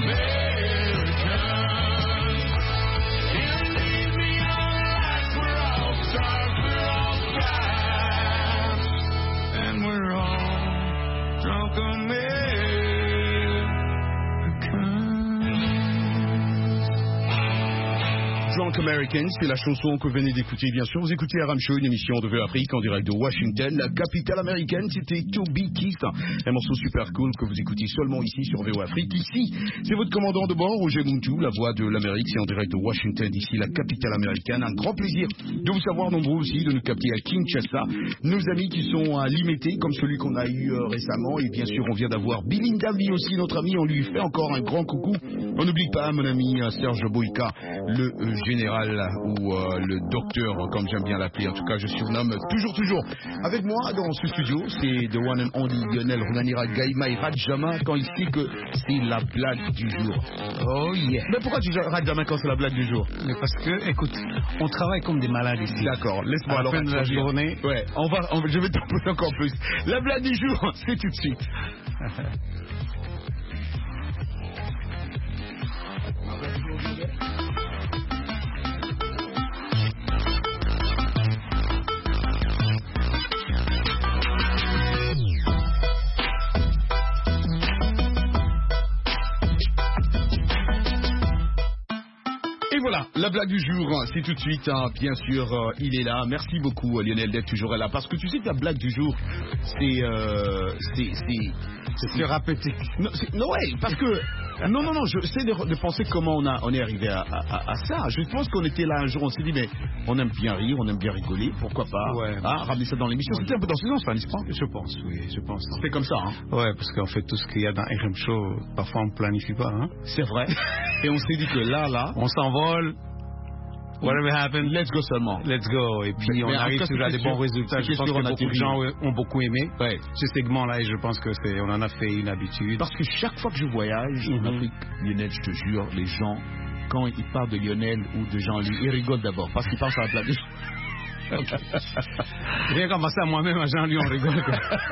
Americans. In these neon lights, we're all stars, we're all stripes, and we're all drunk Americans. Drunk Americans, c'est la chanson que vous venez d'écouter, bien sûr. Vous écoutez R M Show, une émission de V O Afrique en direct de Washington, la capitale américaine. C'était To Be Kissed, un morceau super cool que vous écoutez seulement ici sur V O Afrique. Ici, c'est votre commandant de bord, Roger Muntu, la voix de l'Amérique. C'est en direct de Washington, d'ici la capitale américaine. Un grand plaisir de vous savoir nombreux aussi, de nous capter à Kinshasa. Nos amis qui sont à Limité, comme celui qu'on a eu euh, récemment. Et bien sûr, on vient d'avoir Bilinda lui aussi, notre ami. On lui fait encore un grand coucou. On n'oublie pas, mon ami euh, Serge Boïka, le euh, général ou euh, le docteur, comme j'aime bien l'appeler. En tout cas, je surnomme toujours, toujours. Avec moi dans ce studio, c'est The One and Only Lionel Runanira Gaïma Radjama quand il dit que c'est la blague du jour. Oh yeah. Mais pourquoi tu dis Radjama quand c'est la blague du jour? Mais parce que, écoute, on travaille comme des malades ici. D'accord, laisse-moi à la alors fin de la journée. Ouais, on va, on, je vais t'en poser encore plus. La blague du jour, c'est tout de suite. Voilà, la blague du jour, c'est tout de suite, hein, bien sûr, euh, il est là. Merci beaucoup Lionel d'être toujours là, parce que tu sais que la blague du jour, c'est... Euh, c'est... C'est thérapeutique. Non, non, ouais, parce que... Non, non, non, j'essaie de, de penser comment on, a, on est arrivé à, à, à ça. Je pense qu'on était là un jour, on s'est dit, mais on aime bien rire, on aime bien rigoler, pourquoi pas ouais. hein, ramener ça dans l'émission. C'était un peu dans ce sens, n'est-ce pas? Je pense, oui, je pense. C'est comme ça, hein? Ouais, parce qu'en fait, tout ce qu'il y a dans R M Show, parfois on ne planifie pas, hein? C'est vrai. Et on s'est dit que là, là... On s'envole. Whatever happens, let's go seulement. Let's go. Et puis mais, on mais arrive toujours à des bons résultats. Je pense que beaucoup de gens ont beaucoup aimé ouais. ce segment-là et je pense que c'est, on en a fait une habitude. Parce que chaque fois que je voyage mm-hmm. en Afrique, Lionel, je te jure, les gens, quand ils parlent de Lionel ou de Jean-Louis, ils rigolent d'abord parce qu'ils pensent à la blague. Okay. Rien qu'en passant à moi-même, à Jean-Louis, on rigole.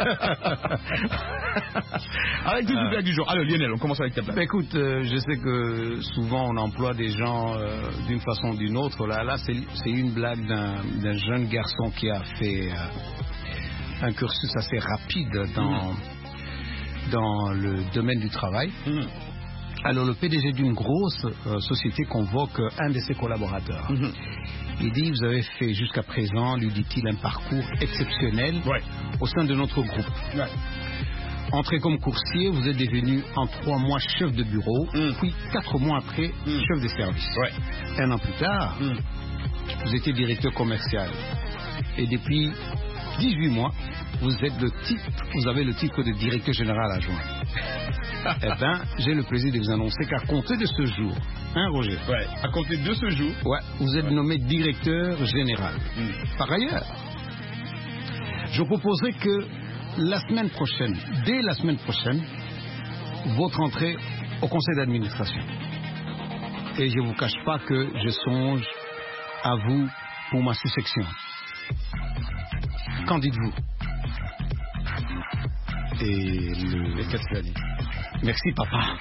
Avec toutes les blagues du jour. Alors Lionel, on commence avec ta blague. Ben, écoute, euh, je sais que souvent on emploie des gens euh, d'une façon ou d'une autre. Là, là c'est, c'est une blague d'un, d'un jeune garçon qui a fait euh, un cursus assez rapide dans, mmh. dans le domaine du travail. Mmh. Alors le P D G d'une grosse euh, société convoque un de ses collaborateurs. Mmh. Il dit, vous avez fait jusqu'à présent, lui dit-il, un parcours exceptionnel ouais. au sein de notre groupe. Ouais. Entré comme coursier, vous êtes devenu en trois mois chef de bureau, mmh. puis quatre mois après, mmh. chef de service. Ouais. Un an plus tard, mmh. vous étiez directeur commercial. Et depuis dix-huit mois, vous êtes le titre, vous avez le titre de directeur général adjoint. Eh bien, j'ai le plaisir de vous annoncer qu'à compter de ce jour, hein Roger? Ouais, à compter de ce jour, ouais, vous êtes ouais. nommé directeur général. Mmh. Par ailleurs, je proposerai que la semaine prochaine, dès la semaine prochaine, votre entrée au conseil d'administration. Et je ne vous cache pas que je songe à vous pour ma sous-section. Qu'en dites-vous? Et le... Et qu'est-ce qu'il a dit? Merci, papa.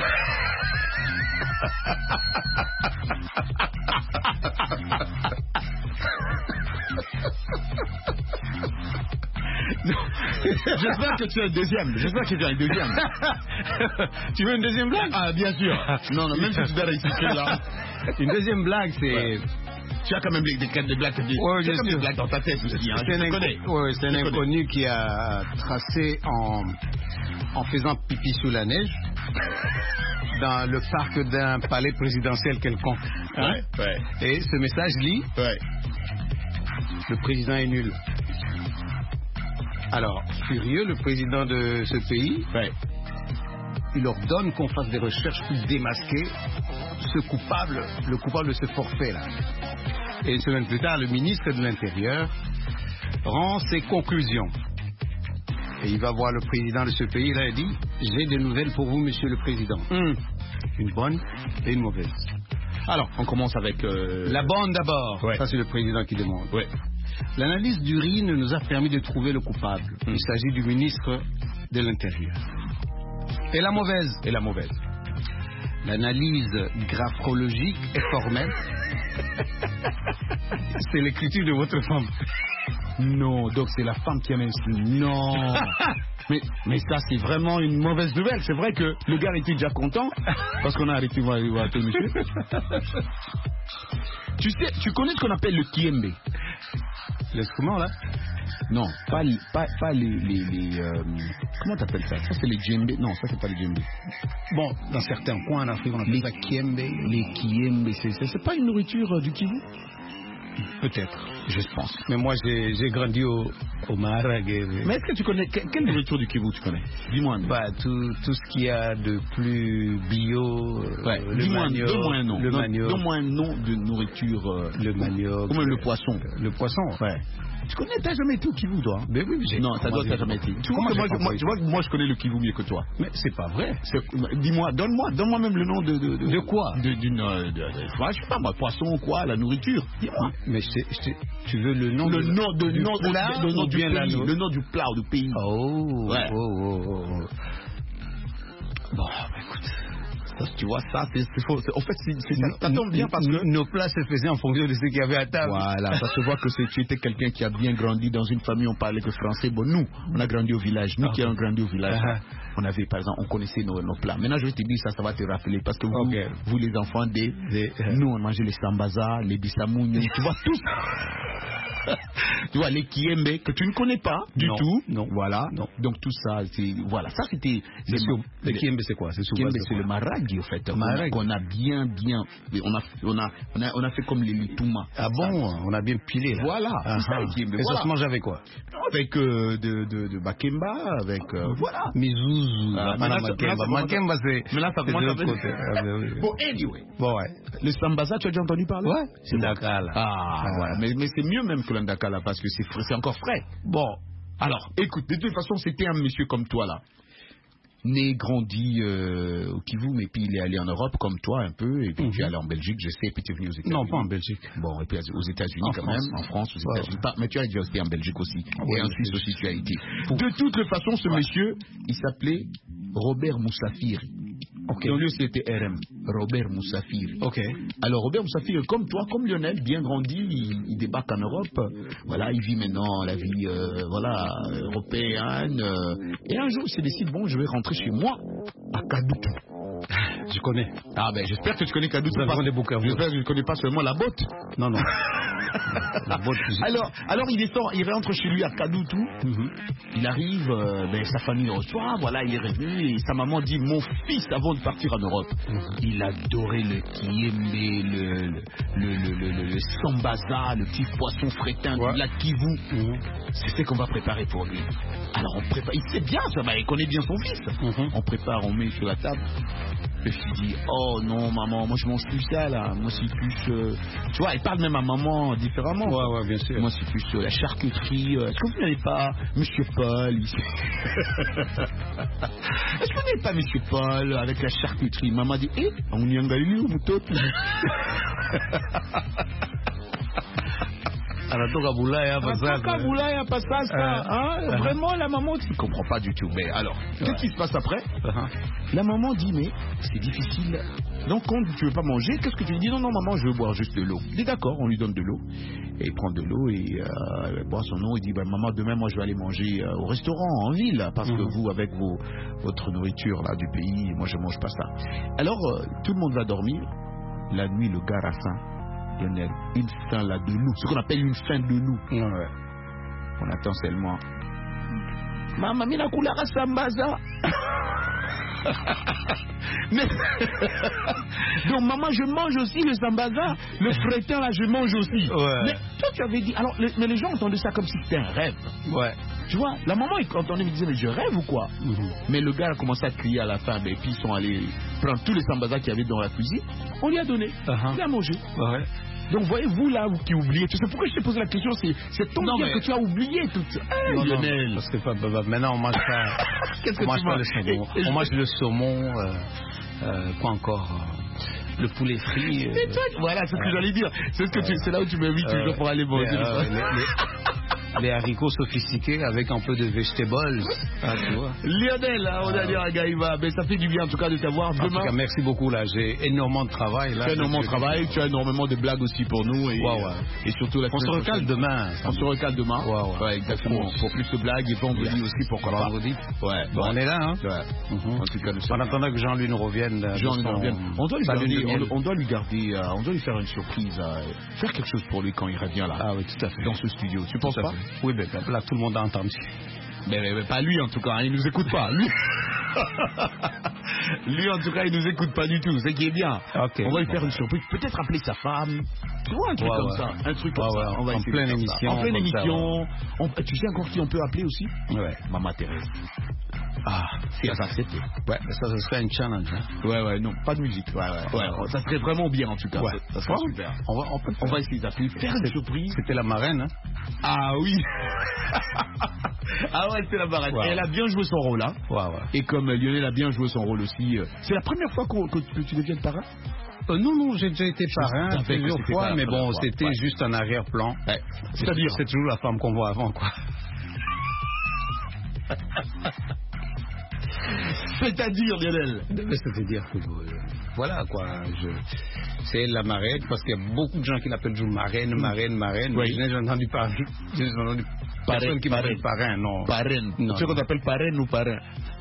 J'espère que tu as une deuxième. J'espère que tu as une deuxième. Tu veux une deuxième blague? Ah, bien sûr. Non, non, même si tu dois réussir là. Une deuxième blague, c'est... Ouais. Tu as quand même des, des, des blagues, des, ouais, tu as comme des blagues dans ta tête aussi. Hein, c'est, un, inco- ouais, c'est un inconnu qui a tracé en, en faisant pipi sous la neige dans le parc d'un palais présidentiel quelconque. Hein? Ouais, ouais. Et ce message lit ouais. Le président est nul. Alors, furieux, le président de ce pays, ouais. il ordonne qu'on fasse des recherches pour démasquer ce coupable, le coupable de ce forfait-là. Et une semaine plus tard, le ministre de l'Intérieur rend ses conclusions. Et il va voir le président de ce pays, là, et dit, j'ai des nouvelles pour vous, monsieur le président. Mmh. Une bonne et une mauvaise. Alors, on commence avec... Euh... La bonne d'abord. Ouais. Ça, c'est le président qui demande. Ouais. L'analyse d'urine nous a permis de trouver le coupable. Mmh. Il s'agit du ministre de l'Intérieur. Et la mauvaise Et la mauvaise L'analyse graphrologique est formelle. C'est l'écriture de votre femme. Non, donc c'est la femme qui a même... Non. mais, mais ça, c'est vraiment une mauvaise nouvelle. C'est vrai que le gars était déjà content parce qu'on a arrêté de voir, voir tout monsieur. Tu sais, tu connais ce qu'on appelle le kiembe? L'instrument, là? Non, pas, pas, pas les... les, les euh, comment t'appelles ça? Ça, c'est les djembé. Non, ça, c'est pas les djembé. Bon, dans certains coins en Afrique, on appelle les, ça kiembe. Les kiembe, c'est, c'est, c'est pas une nourriture euh, du Kivu? Peut-être, je pense. Mais moi, j'ai, j'ai grandi au, au Maharag. Mais est-ce que tu connais... Que, quelle nourriture du Kivu tu connais? Dis-moi. Bah, tout, tout ce qu'il y a de plus bio... Ouais. Euh, Dis-moi, manioc, donne-moi un nom. Le non, manioc. Donne-moi un nom de nourriture... Euh, le manioc. Ou même le poisson. Le poisson? Ouais. Tu connais, t'as jamais été au Kivu, toi? Mais oui, j'ai... Non, ça doit t'as jamais été. Tu vois, que moi, moi, tu vois que moi, je connais le Kivu mieux que toi. Mais c'est pas vrai. C'est, dis-moi, donne-moi, donne-moi même le nom de... De, de, de quoi? de, d'une... Euh, de, de, de, je sais pas, moi, poisson ou quoi, la nourriture. Dis-moi. Mais c'est, c'est, tu veux le nom le de... nom de... Du nom, plat, le nom du bien pays, la le nom du plat ou du pays. Oh, ouais. oh, oh, oh, oh. Bon, bah, écoute... Tu vois, ça, c'est, c'est faux. C'est, en fait, c'est, c'est, ça, ça tombe bien parce que nos plats se faisaient en fonction de ce qu'il y avait à table. Voilà, ça se voit que c'est, tu étais quelqu'un qui a bien grandi dans une famille, on parlait que français. Bon, nous, on a grandi au village. Nous okay. qui avons grandi au village, uh-huh. on avait, par exemple, on connaissait nos, nos plats. Maintenant, je vais te dire, ça, ça va te rappeler parce que vous, okay. vous les enfants des, des uh-huh. nous, on mangeait les sambaza, les bisamouni, tu vois, tous. Tu vois, les kiembe que tu ne connais pas du non, tout. Non. Voilà. Non. Donc tout ça, c'est voilà, ça c'était. C'est sur, le kiembe, c'est quoi? C'est kiembe, c'est le maragi en fait. Maragi. On a bien, bien, on a, on a, on a, on a fait comme les lituma. Ah bon? Ça. On a bien pilé là. Voilà. Ah, c'est ça, le kiembe. Et voilà. ça se mange avec quoi? Avec euh, de, de, de bakemba, avec euh, voilà. Mizouzou. Ah, ah, makemba. Makemba, c'est. Mais là, ça c'est commence de à l'autre côté. Ah, ben, oui. Bon, anyway. Bon, ouais. Le sambaza, tu as déjà entendu parler? Ouais. C'est Dakala. Ah, ah, voilà. Mais, mais c'est mieux même que l'Andakala parce que c'est, c'est encore frais. Bon. Alors, écoute, de toute façon, c'était un monsieur comme toi là. né, grandi euh, au Kivu, mais puis il est allé en Europe comme toi un peu, et puis mm-hmm. tu es allé en Belgique, je sais, et puis tu es venu aux États-Unis. Non, pas en Belgique. Bon, et puis aux États-Unis en quand France. même, en France, aux États-Unis. Ouais. Mais tu as déjà été en Belgique aussi, oui, et en Suisse aussi tu as été. De toutes les façons, ce ouais. monsieur, il s'appelait Robert Moussafiri. Okay. Son lieu c'était R M, Robert Moussafiri. Ok. Alors Robert Moussafiri, comme toi, comme Lionel, bien grandi, il, il débarque en Europe. Voilà, il vit maintenant la vie, euh, voilà, européenne. Euh, et un jour, il se décide, bon, je vais rentrer chez moi à Kadoutou. Je connais. Ah ben, j'espère que tu connais Kadoutou. J'espère que tu ne connais pas seulement la botte. Non, non. La botte. alors, alors il descend, il rentre chez lui à Kadoutou. Mm-hmm. Il arrive, euh, ben, sa famille le reçoit, voilà, il est revenu et sa maman dit, mon fils, avant de partir en Europe, mm-hmm. il adorait le kiembe, le, le, le, le, le, le sambaza, le petit poisson frétin ouais. du lac Kivu. Mm-hmm. C'est ce qu'on va préparer pour lui. Alors on prépare, il sait bien ça, bah, il connaît bien son fils. Mm-hmm. On prépare, on met sur la table. Le fils dit, oh non maman, moi je mange plus ça là, moi c'est plus, euh... tu vois, il parle même à maman différemment. Ouais ouais bien sûr. Moi c'est plus euh, la charcuterie. Euh... Est-ce que vous n'avez pas Monsieur Paul ici? Est-ce que vous n'avez pas Monsieur Paul avec la charcuterie? Maman dit, eh, on y a un galilou moutote. Anatoka Boulaya Passasa. Anatoka Boulaya Passasa. Hein? Uh-huh. Vraiment, la maman, tu ne comprends pas du tout. Mais alors, ouais. qu'est-ce qui se passe après? uh-huh. La maman dit, mais c'est difficile. Donc, quand tu ne veux pas manger, qu'est-ce que tu lui dis? Non, non, maman, je veux boire juste de l'eau. Il dit, d'accord, on lui donne de l'eau. Et il prend de l'eau et euh, il boit son eau. Il dit, ben, maman, demain, moi, je vais aller manger euh, au restaurant, en ville. Parce uh-huh. que vous, avec vos, votre nourriture là du pays, moi, je ne mange pas ça. Alors, euh, tout le monde va dormir. La nuit, le gars a faim. Une faim là de loup, ce qu'on appelle une faim de loup. Ouais. On attend seulement. Maman, mina kulara sambaza. Mais donc maman, je mange aussi le sambaza, le frétin là, je mange aussi. Ouais. Mais toi tu avais dit, alors les, mais les gens entendaient ça comme si c'était un rêve. Ouais. Tu vois, la maman il entendait, me disait mais je rêve ou quoi? Mm-hmm. Mais le gars a commencé à crier à la fin, et puis ils sont allés prendre tous les sambazas qu'il y avait dans la cuisine. On lui a donné, uh-huh. il a mangé. Ouais. Donc voyez-vous là vous qui oubliez, tu sais pourquoi je t'ai posé la question, c'est, c'est ton dire mais... que tu as oublié tout ça. Hey, non, non, parce que bah, bah, maintenant on mange pas, Qu'est-ce on mange pas le saumon, et, et on mange le saumon, euh, euh, quoi encore euh, le poulet frit. Euh, c'est toi, voilà, c'est ce que j'allais dire. C'est, ce que tu, c'est là où tu m'invites euh, toujours pour aller manger. Euh, les, les, les haricots sophistiqués avec un peu de vegetables. Ah, tu vois. Lionel, hein, on a dit à Gaïva, mais ça fait du bien en tout cas de t'avoir. Demain. En tout cas, merci beaucoup là. J'ai énormément de travail là. Tu as énormément de travail, tu as énormément de blagues aussi pour nous et, ouais, ouais. et surtout la. On se recale demain. On se recale demain. Ouais, ouais. ouais exactement. Pour, pour plus de blagues et vendredi yeah. aussi pourquoi pas. Vendredi. Ouais. Bon, on est là, hein. Ouais. Mm-hmm. En tout cas, nous en attendant que Jean-Louis nous revienne. Jean-Louis nous revienne. On doit lui garder, on, on doit lui garder, euh, on doit lui faire une surprise, euh, faire quelque chose pour lui quand il revient là. Ah oui, tout à fait. Dans ce studio. Tu penses pas? Oui, ben là tout le monde a entendu. Mais, mais, mais pas lui en tout cas, hein, il nous écoute pas. Lui, lui en tout cas, il nous écoute pas du tout. C'est qui est bien. Okay, on va lui faire une surprise. Peut-être appeler sa femme. Tu vois un truc ouais, comme ouais. ça, un truc comme ouais, ça. On va en pleine émission. En pleine émission. On, tu sais encore qui on peut appeler aussi? Ouais. Maman Thérèse. Ah, si elle s'accepte. Ouais, mais ça, ça serait un challenge. Hein. Ouais, ouais, non, pas de musique. Ouais, ouais, ouais, ouais. Ça serait vraiment bien en tout cas. Ouais. Ça serait ouais. super. On va, on peut on va essayer d'appeler, faire une surprise. C'était la marraine, hein? Ah oui. Ah ouais, c'était la marraine. Ouais. Et elle a bien joué son rôle, hein. Ouais, ouais. Et comme Lionel a bien joué son rôle aussi. C'est la première fois qu'on, que, que tu deviennes parrain? Euh, non, non, j'ai déjà été parrain plusieurs fois, mais bon, fois. c'était ouais. juste un arrière-plan. Ouais. C'est-à-dire, c'est toujours la femme qu'on voit avant, quoi. C'est-à-dire, Lionel? C'est-à-dire que, euh, voilà, quoi, je... c'est la marraine, parce qu'il y a beaucoup de gens qui l'appellent toujours marraine, marraine, marraine, oui. mais je n'ai entendu parler, je n'ai entendu personne qui m'appelle parrain, non. Parraine, tu sais qu'on appelle parraine ou parrain?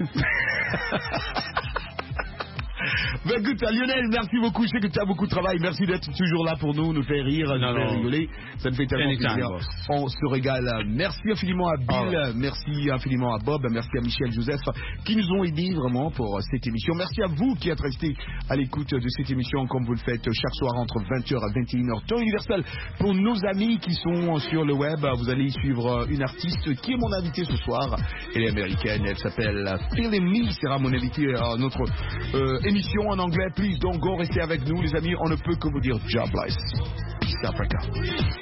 Ben écoute, Lionel, merci beaucoup. Je sais que tu as beaucoup de travail. Merci d'être toujours là pour nous, nous faire rire, non, nous faire rigoler. Ça nous fait tellement plaisir. On se régale. Merci infiniment à Bill, oh. merci infiniment à Bob, merci à Michel, Joseph, qui nous ont aidés vraiment pour cette émission. Merci à vous qui êtes restés à l'écoute de cette émission, comme vous le faites chaque soir entre vingt heures à vingt et une heures, temps universel. Pour nos amis qui sont sur le web, vous allez suivre une artiste qui est mon invitée ce soir. Elle est américaine, elle s'appelle Feeling Me, sera mon invitée à notre euh, émission en anglais. Please don't go, restez avec nous les amis, on ne peut que vous dire job bless. Peace Africa.